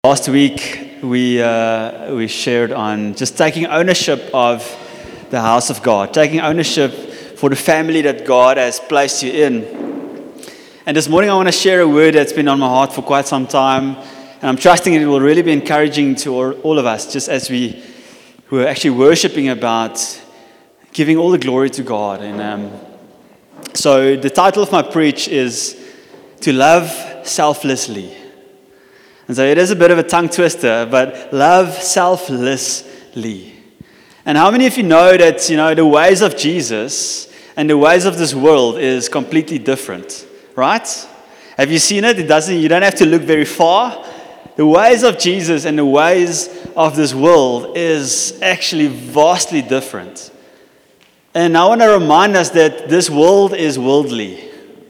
Last week, we shared on just taking ownership of the house of God, taking ownership for the family that God has placed you in. And this morning, I want to share a word that's been on my heart for quite some time, and I'm trusting it will really be encouraging to all of us, just as we were actually worshiping about giving all the glory to God. And so the title of my preach is To Love Selflessly. And so it is a bit of a tongue twister, but love selflessly. And how many of you know that, the ways of Jesus and the ways of this world is completely different, right? Have you seen it? You don't have to look very far. The ways of Jesus and the ways of this world is actually vastly different. And I want to remind us that this world is worldly.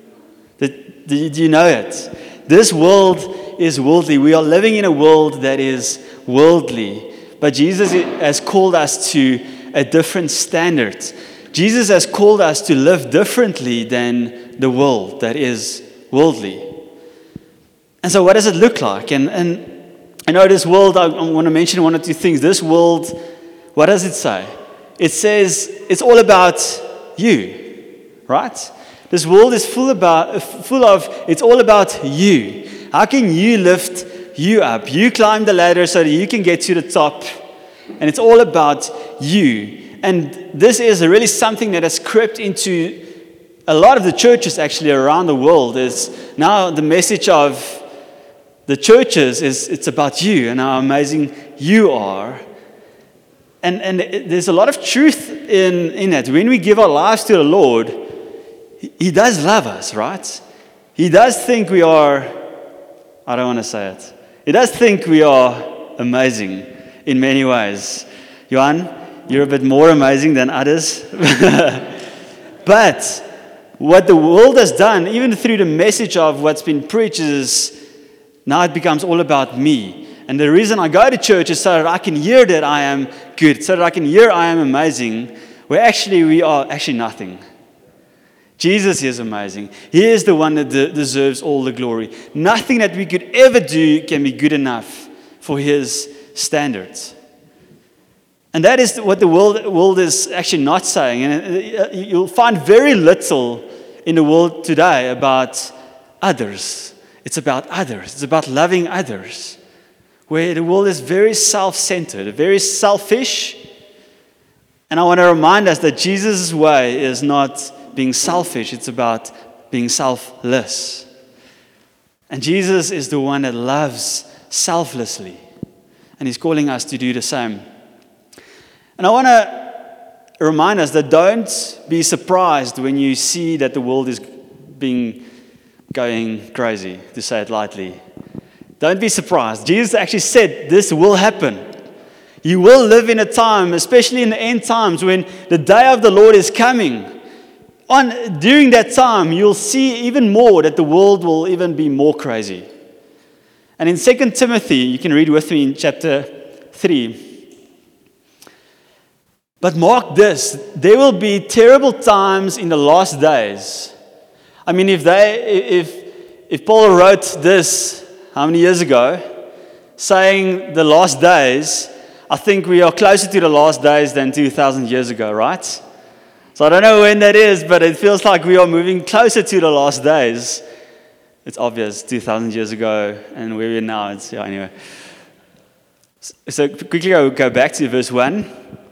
Do you know it? This world is worldly. We are living in a world that is worldly. But Jesus has called us to a different standard. Jesus has called us to live differently than the world that is worldly. And so what does it look like? And I know this world, I want to mention one or two things. This world, what does it say? It says it's all about you, right? This world is full of, it's all about you. How can you lift you up? You climb the ladder so that you can get to the top. And it's all about you. And this is really something that has crept into a lot of the churches actually around the world. Is now the message of the churches is it's about you and how amazing you are. And there's a lot of truth in that. When we give our lives to the Lord, He does love us, right? He does think we are, I don't want to say it. He does think we are amazing in many ways. Johan, you're a bit more amazing than others. But what the world has done, even through the message of what's been preached, is now it becomes all about me. And the reason I go to church is so that I can hear that I am good, so that I can hear I am amazing, where actually we are actually nothing. Jesus is amazing. He is the one that deserves all the glory. Nothing that we could ever do can be good enough for His standards. And that is what the world is actually not saying. And you'll find very little in the world today about others. It's about others. It's about loving others. Where the world is very self-centered, very selfish. And I want to remind us that Jesus' way is not being selfish, it's about being selfless. And Jesus is the one that loves selflessly. And He's calling us to do the same. And I want to remind us that don't be surprised when you see that the world is going crazy, to say it lightly. Don't be surprised. Jesus actually said this will happen. You will live in a time, especially in the end times, when the day of the Lord is coming. During that time, you'll see even more that the world will even be more crazy. And in 2 Timothy, you can read with me in chapter 3. But mark this, there will be terrible times in the last days. I mean, if Paul wrote this, how many years ago, saying the last days, I think we are closer to the last days than 2,000 years ago, right? So I don't know when that is, but it feels like we are moving closer to the last days. It's obvious, 2,000 years ago, and where we are now, anyway. So quickly I'll go back to verse 1.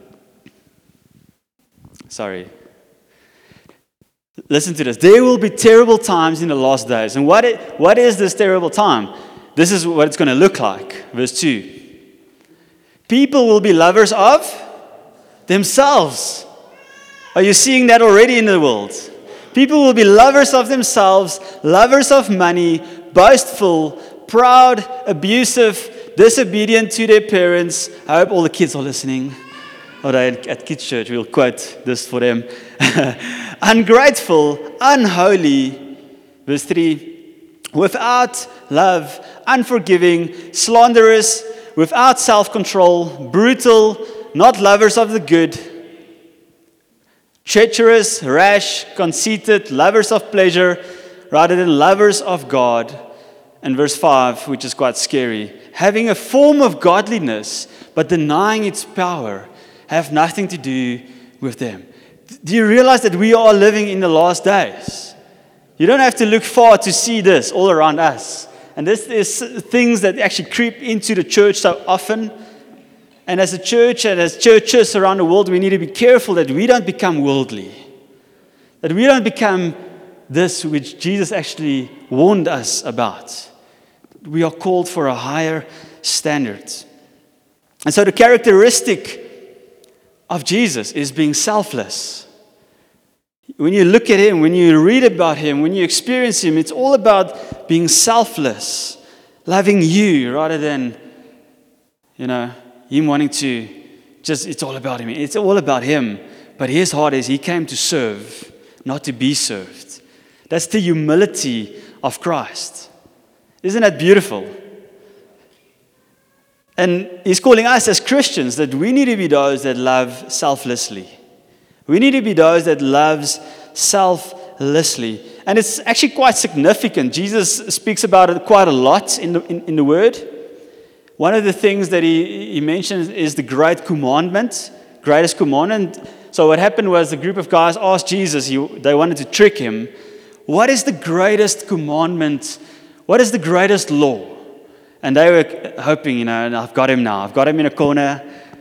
Sorry. Listen to this. There will be terrible times in the last days. And what is this terrible time? This is what it's going to look like. Verse 2. People will be lovers of themselves. Are you seeing that already in the world? People will be lovers of themselves, lovers of money, boastful, proud, abusive, disobedient to their parents. I hope all the kids are listening. Or at kids' church, we'll quote this for them. Ungrateful, unholy. Verse 3. Without love, unforgiving, slanderous, without self-control, brutal, not lovers of the good, treacherous, rash, conceited, lovers of pleasure rather than lovers of God. And verse 5, which is quite scary, having a form of godliness, but denying its power, have nothing to do with them. Do you realize that we are living in the last days? You don't have to look far to see this all around us. And this is things that actually creep into the church so often. And as a church and as churches around the world, we need to be careful that we don't become worldly. That we don't become this which Jesus actually warned us about. We are called for a higher standard. And so the characteristic of Jesus is being selfless. When you look at him, when you read about him, when you experience him, it's all about being selfless, loving you rather than, him wanting to it's all about him. It's all about him. But his heart is he came to serve, not to be served. That's the humility of Christ. Isn't that beautiful? And he's calling us as Christians that we need to be those that love selflessly. We need to be those that loves selflessly. And it's actually quite significant. Jesus speaks about it quite a lot in the Word. One of the things that he mentions is the greatest commandment. So what happened was the group of guys asked Jesus, they wanted to trick him, what is the greatest commandment? What is the greatest law? And they were hoping, and I've got him now. I've got him in a corner.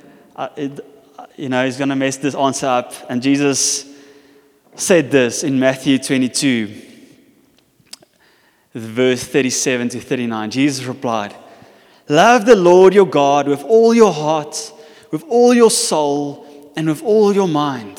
He's going to mess this answer up. And Jesus said this in Matthew 22, verse 37 to 39. Jesus replied, love the Lord your God with all your heart, with all your soul, and with all your mind.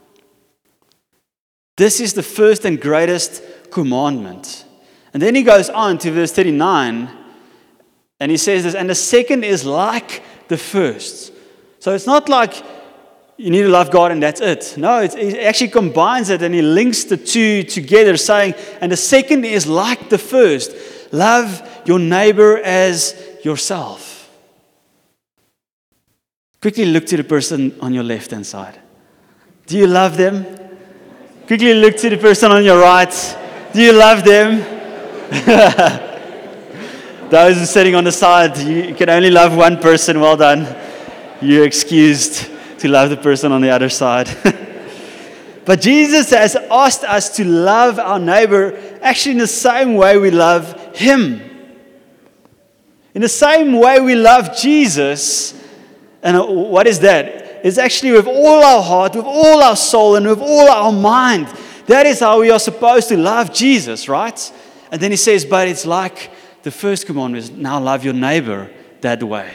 This is the first and greatest commandment. And then he goes on to verse 39, and he says this, and the second is like the first. So it's not like you need to love God and that's it. No, he actually combines it and he links the two together, saying, and the second is like the first. Love your neighbor as yourself. Quickly look to the person on your left-hand side. Do you love them? Quickly look to the person on your right. Do you love them? Those who are sitting on the side, you can only love one person. Well done. You're excused to love the person on the other side. But Jesus has asked us to love our neighbor actually in the same way we love him. In the same way we love Jesus. And what is that? It's actually with all our heart, with all our soul, and with all our mind. That is how we are supposed to love Jesus, right? And then he says, but it's like the first commandment is now love your neighbor that way.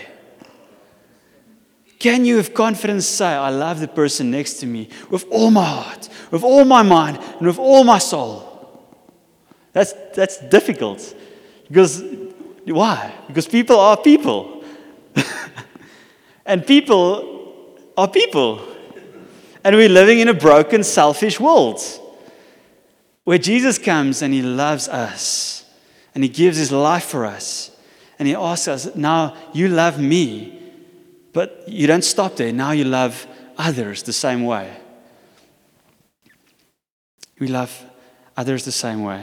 Can you with confidence say, I love the person next to me with all my heart, with all my mind, and with all my soul? That's difficult. Because, why? Because people are people. And people are people. And we're living in a broken, selfish world where Jesus comes and he loves us and he gives his life for us. And he asks us, now you love me, but you don't stop there. Now you love others the same way. We love others the same way.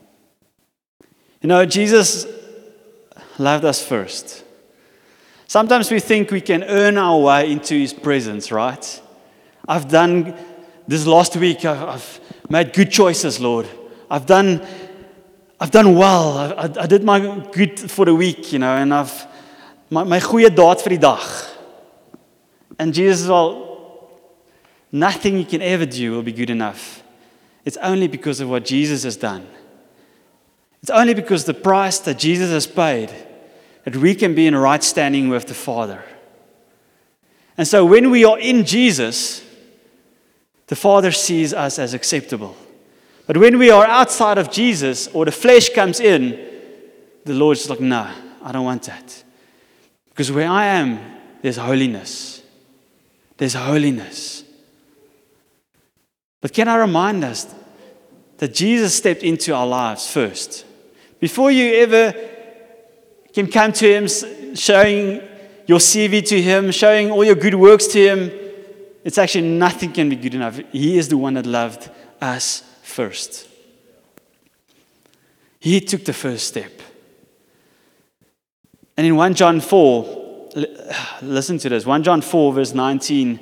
Jesus loved us first. Sometimes we think we can earn our way into his presence, right? I've done this last week. I've made good choices, Lord. I've done well. I did my good for the week, and I've my goeie daad vir die dag. And Jesus, nothing you can ever do will be good enough. It's only because of what Jesus has done. It's only because the price that Jesus has paid that we can be in right standing with the Father. And so when we are in Jesus, the Father sees us as acceptable. But when we are outside of Jesus, or the flesh comes in, the Lord's like, no, I don't want that. Because where I am, there's holiness. There's holiness. But can I remind us that Jesus stepped into our lives first? Before you ever can come to him, showing your CV to him, showing all your good works to him, it's actually nothing can be good enough. He is the one that loved us first. He took the first step. And in 1 John 4, listen to this, 1 John 4, verse 19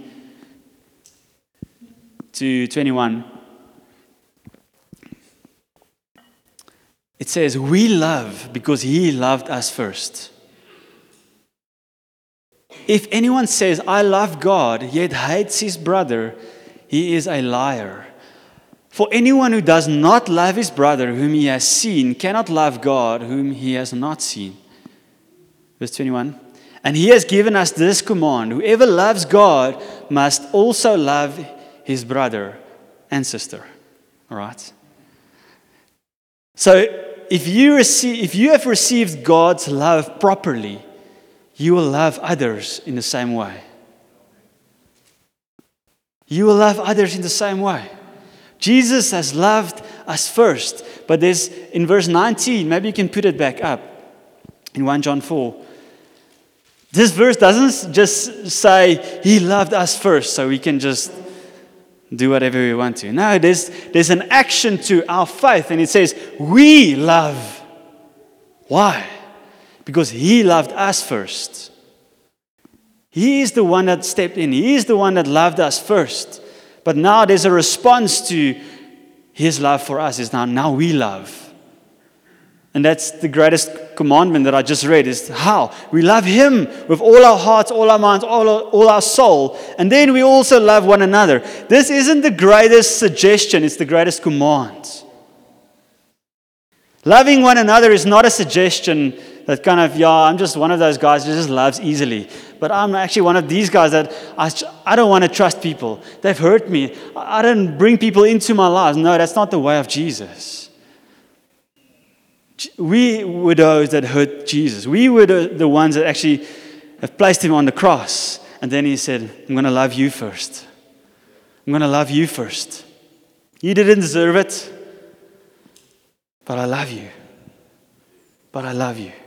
to 21. It says, we love because He loved us first. If anyone says, I love God, yet hates his brother, he is a liar. For anyone who does not love his brother whom he has seen cannot love God whom he has not seen. Verse 21. And He has given us this command: whoever loves God must also love his brother and sister. All right? So if you have received God's love properly, you will love others in the same way. You will love others in the same way. Jesus has loved us first. But there's, in verse 19, maybe you can put it back up, in 1 John 4. This verse doesn't just say He loved us first, so we can just do whatever we want to. No, there's an action to our faith, and it says, we love. Why? Because He loved us first. He is the one that stepped in. He is the one that loved us first. But now there's a response to His love for us. Is now we love. And that's the greatest commandment that I just read, is how we love Him with all our hearts, all our minds, all our soul. And then we also love one another. This isn't the greatest suggestion, it's the greatest command. Loving one another is not a suggestion that kind of, I'm just one of those guys who just loves easily. But I'm actually one of these guys that I don't want to trust people. They've hurt me. I don't bring people into my lives. No, that's not the way of Jesus. We were those that hurt Jesus. We were the ones that actually have placed Him on the cross. And then He said, I'm going to love you first. I'm going to love you first. You didn't deserve it, but I love you. But I love you.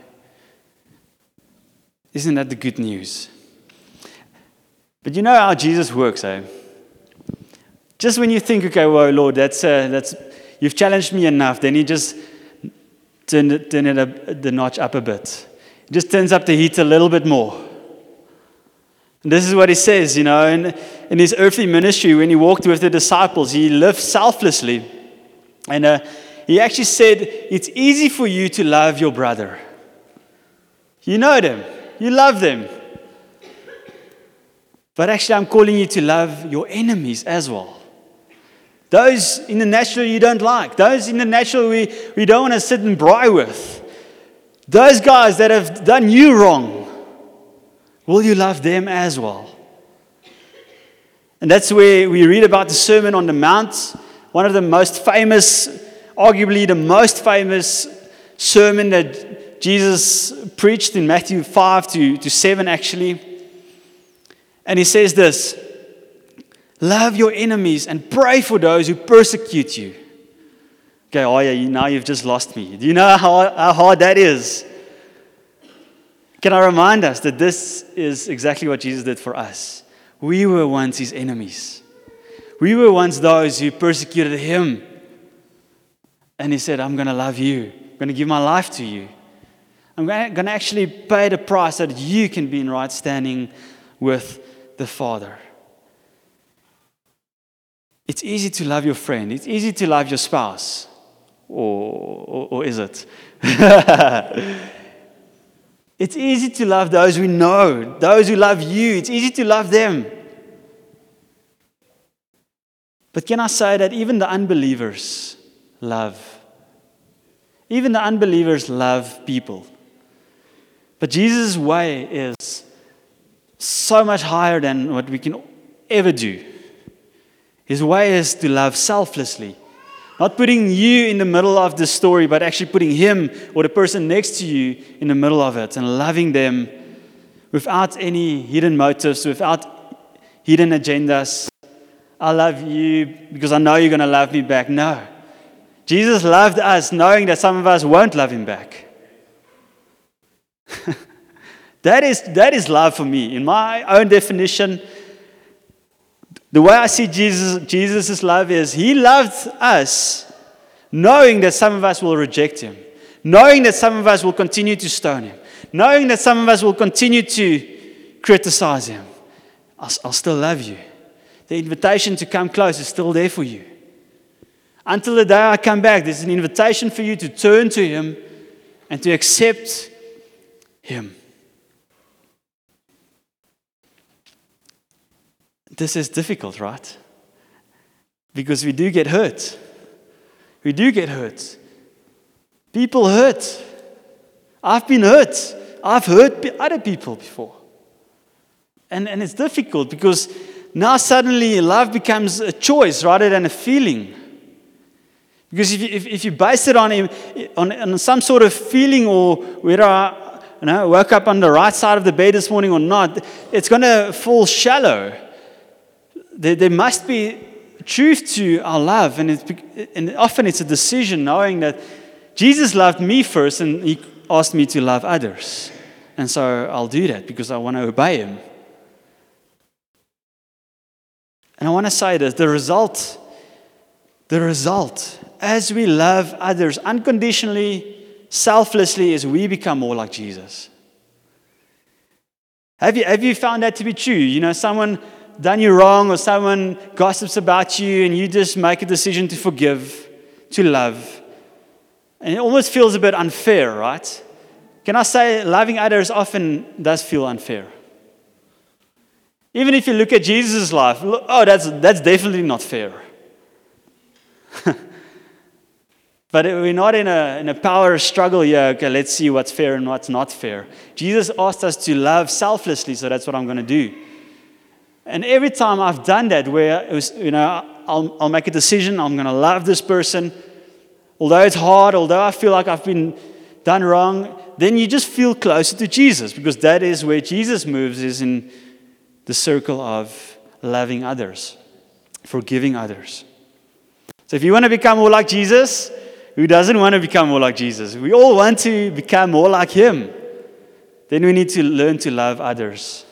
Isn't that the good news? But you know how Jesus works, eh? Just when you think, okay, well, Lord, that's you've challenged me enough, then He just turn it the notch up a bit. He just turns up the heat a little bit more. And this is what He says, in His earthly ministry, when He walked with the disciples, He lived selflessly. And He actually said, it's easy for you to love your brother. You know them. You love them. But actually, I'm calling you to love your enemies as well. Those in the natural you don't like. Those in the natural we don't want to sit and braai with. Those guys that have done you wrong. Will you love them as well? And that's where we read about the Sermon on the Mount. One of the most famous, arguably the most famous sermon that Jesus preached in Matthew 5 to 7 actually. And He says this: love your enemies and pray for those who persecute you. Okay, now you've just lost me. Do you know how hard that is? Can I remind us that this is exactly what Jesus did for us? We were once His enemies. We were once those who persecuted Him. And He said, I'm going to love you. I'm going to give my life to you. I'm going to actually pay the price so that you can be in right standing with the Father. It's easy to love your friend. It's easy to love your spouse. Or is it? It's easy to love those we know, those who love you. It's easy to love them. But can I say that even the unbelievers love? Even the unbelievers love people. But Jesus' way is so much higher than what we can ever do. His way is to love selflessly. Not putting you in the middle of the story, but actually putting Him or the person next to you in the middle of it and loving them without any hidden motives, without hidden agendas. I love you because I know you're going to love me back. No. Jesus loved us knowing that some of us won't love Him back. That is love for me. In my own definition, the way I see Jesus' love is He loved us knowing that some of us will reject Him, knowing that some of us will continue to stone Him, knowing that some of us will continue to criticize him, I'll still love you. The invitation to come close is still there for you. Until the day I come back, there's an invitation for you to turn to him and to accept him. This is difficult, right? Because we do get hurt. We do get hurt. People hurt. I've been hurt. I've hurt other people before. And it's difficult because now suddenly love becomes a choice rather than a feeling. Because if you base it on some sort of feeling, or whether I woke up on the right side of the bed this morning or not, it's going to fall shallow. There must be truth to our love, and often it's a decision knowing that Jesus loved me first and he asked me to love others. And so I'll do that because I want to obey him. And I want to say this, the result, as we love others unconditionally, selflessly, is we become more like Jesus. Have you found that to be true? Someone done you wrong, or someone gossips about you, and you just make a decision to forgive, to love. And it almost feels a bit unfair, right? Can I say loving others often does feel unfair? Even if you look at Jesus' life, that's definitely not fair. But we're not in a power struggle here. Okay, let's see what's fair and what's not fair. Jesus asked us to love selflessly, so that's what I'm going to do. And every time I've done that, where it was, I'll make a decision, I'm going to love this person, although it's hard, although I feel like I've been done wrong, then you just feel closer to Jesus, because that is where Jesus moves, is in the circle of loving others, forgiving others. So if you want to become more like Jesus, who doesn't want to become more like Jesus? We all want to become more like him. Then we need to learn to love others.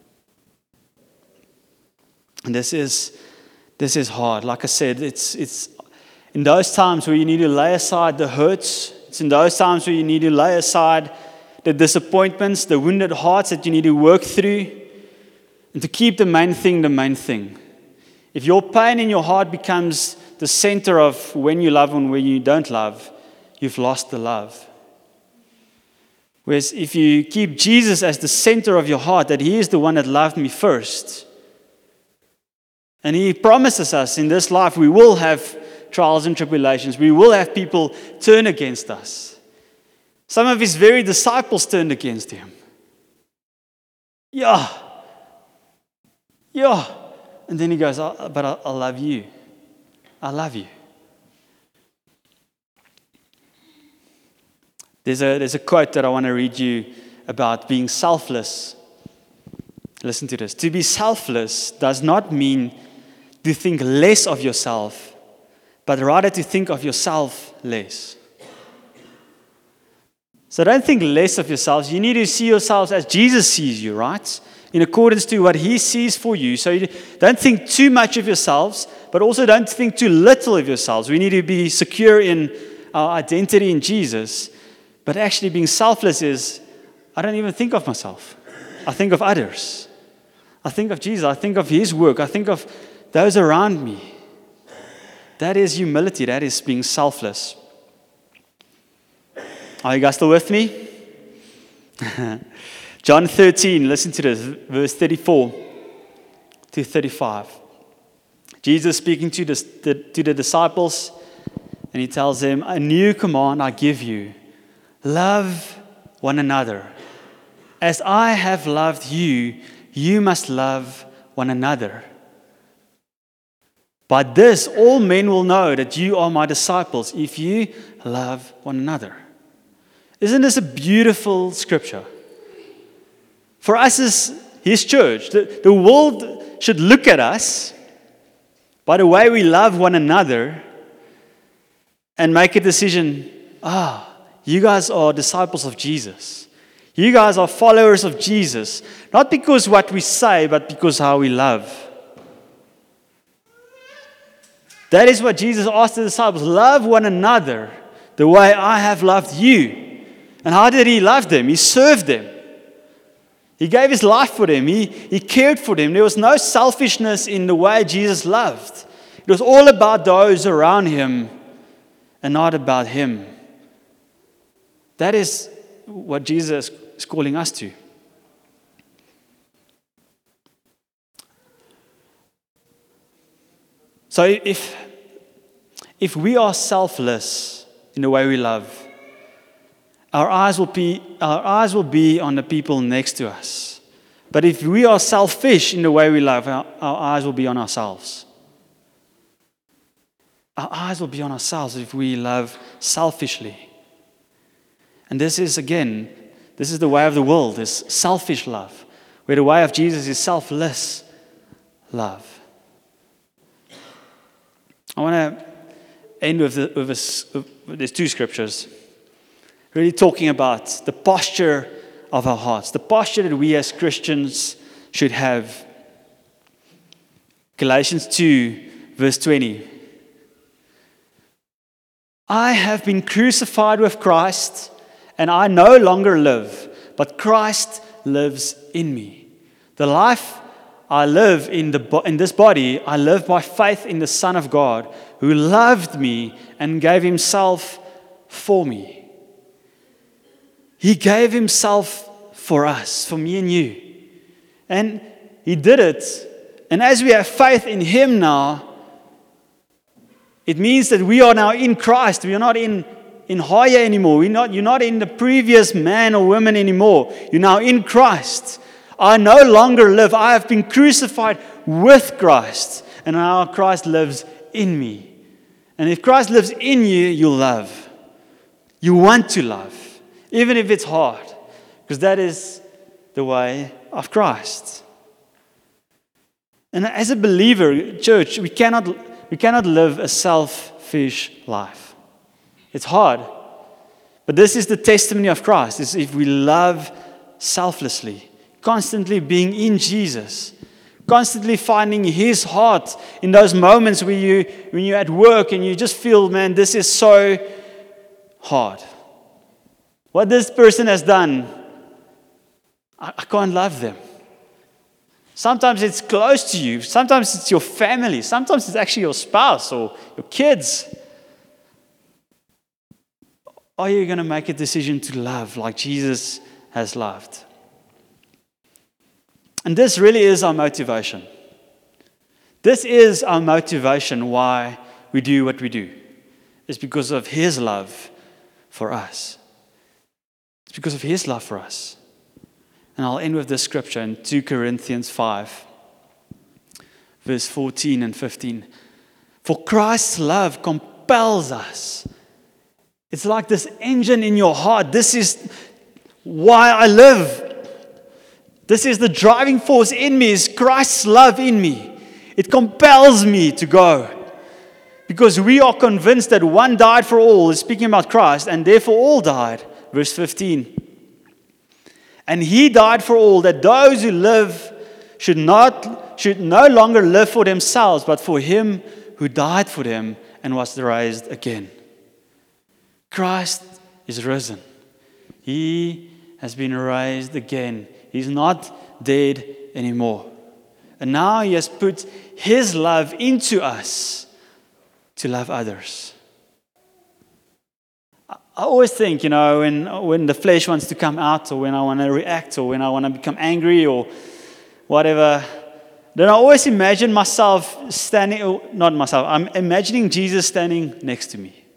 And this is hard. Like I said, it's in those times where you need to lay aside the hurts. It's in those times where you need to lay aside the disappointments, the wounded hearts that you need to work through, and to keep the main thing. If your pain in your heart becomes the center of when you love and when you don't love, you've lost the love. Whereas if you keep Jesus as the center of your heart, that he is the one that loved me first, and he promises us in this life we will have trials and tribulations, we will have people turn against us. Some of his very disciples turned against him. Yeah. And then he goes, but I love you. I love you. There's a quote that I want to read you about being selfless. Listen to this. To be selfless does not mean to think less of yourself, but rather to think of yourself less. So don't think less of yourselves. You need to see yourselves as Jesus sees you, right? In accordance to what he sees for you. So you don't think too much of yourselves, but also don't think too little of yourselves. We need to be secure in our identity in Jesus. But actually being selfless is, I don't even think of myself. I think of others. I think of Jesus. I think of his work. I think of those around me. That is humility. That is being selfless. Are you guys still with me? John 13, listen to this, verse 34 to 35. Jesus speaking to the disciples, and he tells them, a new command I give you, love one another. As I have loved you, you must love one another. By this, all men will know that you are my disciples, if you love one another. Isn't this a beautiful scripture? For us as his church, the world should look at us by the way we love one another and make a decision, you guys are disciples of Jesus. You guys are followers of Jesus. Not because what we say, but because how we love. That is what Jesus asked the disciples. Love one another the way I have loved you. And how did he love them? He served them. He gave his life for them. He cared for them. There was no selfishness in the way Jesus loved. It was all about those around him and not about him. That is what Jesus is calling us to. So if we are selfless in the way we love, our eyes will be on the people next to us. But if we are selfish in the way we love, our eyes will be on ourselves. Our eyes will be on ourselves if we love selfishly. And this is the way of the world, is selfish love, where the way of Jesus is selfless love. I want to end with there's two scriptures, really talking about the posture of our hearts, the posture that we as Christians should have. Galatians 2, verse 20. I have been crucified with Christ, and I no longer live, but Christ lives in me. The life I live in this body, I live by faith in the Son of God, who loved me and gave himself for me. He gave himself for us, for me and you. And he did it. And as we have faith in him now, it means that we are now in Christ. We are not in higher anymore. You're not in the previous man or woman anymore. You're now in Christ. I no longer live. I have been crucified with Christ. And now Christ lives in me. And if Christ lives in you, you'll love. You want to love. Even if it's hard. Because that is the way of Christ. And as a believer, church, we cannot live a selfish life. It's hard. But this is the testimony of Christ. Is if we love selflessly, constantly being in Jesus, constantly finding his heart in those moments when you're at work and you just feel, man, this is so hard. What this person has done, I can't love them. Sometimes it's close to you. Sometimes it's your family. Sometimes it's actually your spouse or your kids. Are you going to make a decision to love like Jesus has loved? And this really is our motivation. This is our motivation why we do what we do. It's because of his love for us. It's because of his love for us. And I'll end with this scripture in 2 Corinthians 5, verse 14 and 15. For Christ's love compels us. It's like this engine in your heart. This is why I live. This is the driving force in me, is Christ's love in me. It compels me to go. Because we are convinced that one died for all, is speaking about Christ, and therefore all died. Verse 15. And he died for all, that those who live should no longer live for themselves, but for him who died for them and was raised again. Christ is risen. He has been raised again. He's not dead anymore. And now he has put his love into us to love others. I always think, when the flesh wants to come out, or when I want to react, or when I want to become angry, or whatever, then I always imagine myself I'm imagining Jesus standing next to me.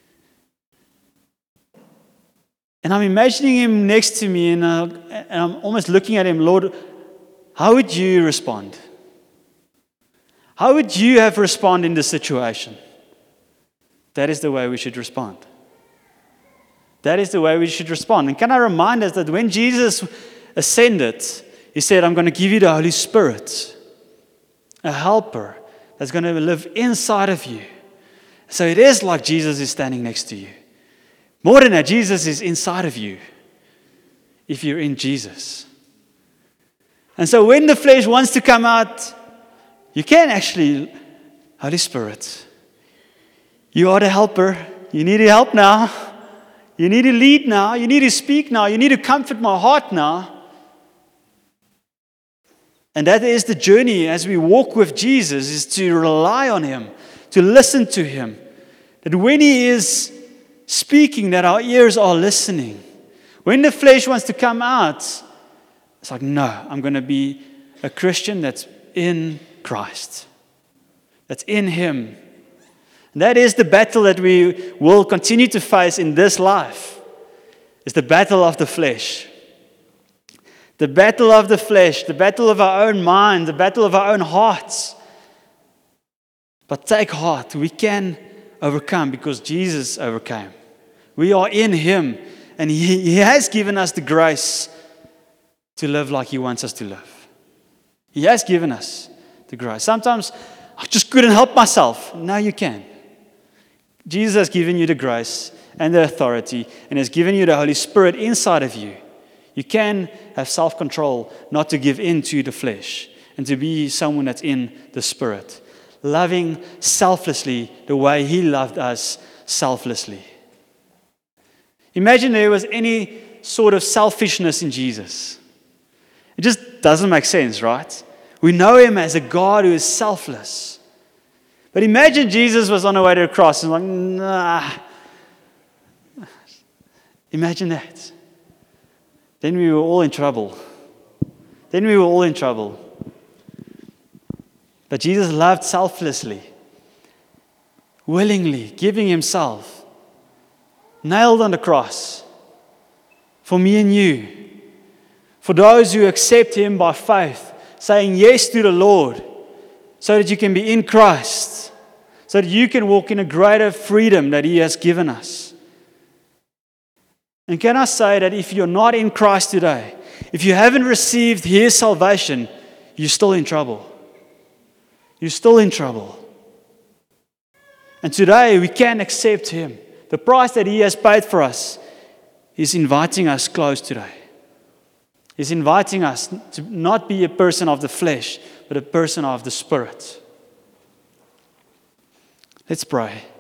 And I'm imagining him next to me, and I'm almost looking at him, Lord, how would you respond? How would you have responded in this situation? That is the way we should respond. That is the way we should respond. And can I remind us that when Jesus ascended, he said, I'm going to give you the Holy Spirit, a helper that's going to live inside of you. So it is like Jesus is standing next to you. More than that, Jesus is inside of you if you're in Jesus. And so when the flesh wants to come out, you can actually, Holy Spirit, you are the helper. You need help now. You need to lead now. You need to speak now. You need to comfort my heart now. And that is the journey as we walk with Jesus, is to rely on Him, to listen to Him. That when He is speaking, that our ears are listening. When the flesh wants to come out, it's like, no, I'm going to be a Christian that's in Christ, that's in Him. And that is the battle that we will continue to face in this life. It's the battle of the flesh. The battle of the flesh, the battle of our own mind, the battle of our own hearts. But take heart, we can overcome because Jesus overcame. We are in Him, and He has given us the grace to live like He wants us to live. He has given us the grace. Sometimes I just couldn't help myself. Now you can. Jesus has given you the grace and the authority, and has given you the Holy Spirit inside of you. You can have self-control, not to give in to the flesh, and to be someone that's in the Spirit, loving selflessly the way He loved us selflessly. Imagine there was any sort of selfishness in Jesus. It just doesn't make sense, right? We know Him as a God who is selfless. But imagine Jesus was on the way to the cross and like, nah. Imagine that. Then we were all in trouble. But Jesus loved selflessly, willingly, giving Himself, nailed on the cross, for me and you, for those who accept Him by faith, saying yes to the Lord, so that you can be in Christ, so that you can walk in a greater freedom that He has given us. And can I say that if you're not in Christ today, if you haven't received His salvation, you're still in trouble. You're still in trouble. And today we can accept Him. The price that He has paid for us is inviting us close today. He's inviting us to not be a person of the flesh, but a person of the Spirit. Let's pray.